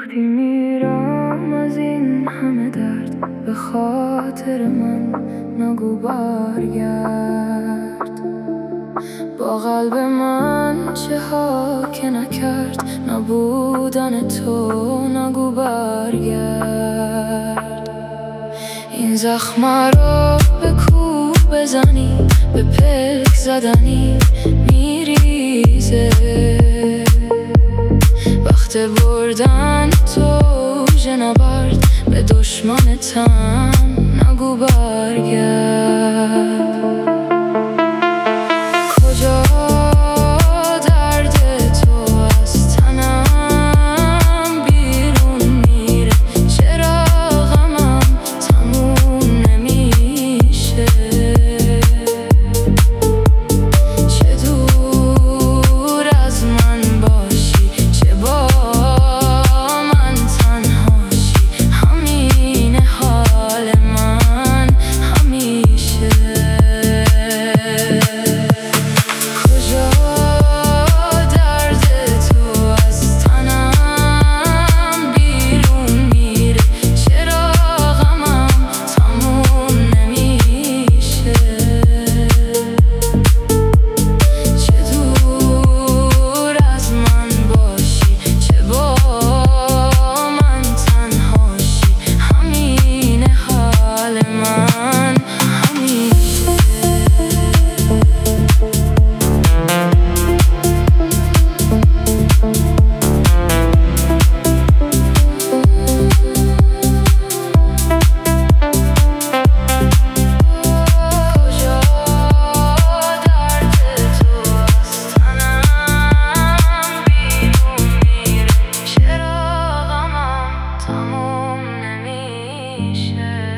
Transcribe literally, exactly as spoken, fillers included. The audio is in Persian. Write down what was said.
وقتی میرم از این همه درد به خاطر من نگو برگرد. با قلب من چه ها که نکرد نبودن تو نگو برگرد. این زخم را به کوه بزنی به پلک زدنی میریزه. وقت بردن تو نبرد به دشمنتم نگو برگرد. کجا درد تو از تنم بیرون میره؟ چرا غمم تموم نمیشه؟ چه دور از من باشی چه با من تنهاشی، همینه حال من همیشه. کجا درد تو از تنم بیرون میره؟ چرا غمم تموم نمیشه؟ چه دور از من باشی چه با من تنهاشی، همینه حال من همیشه. کجا درد تو از تنم بیرون میره؟ چرا غمم تموم نمیشه؟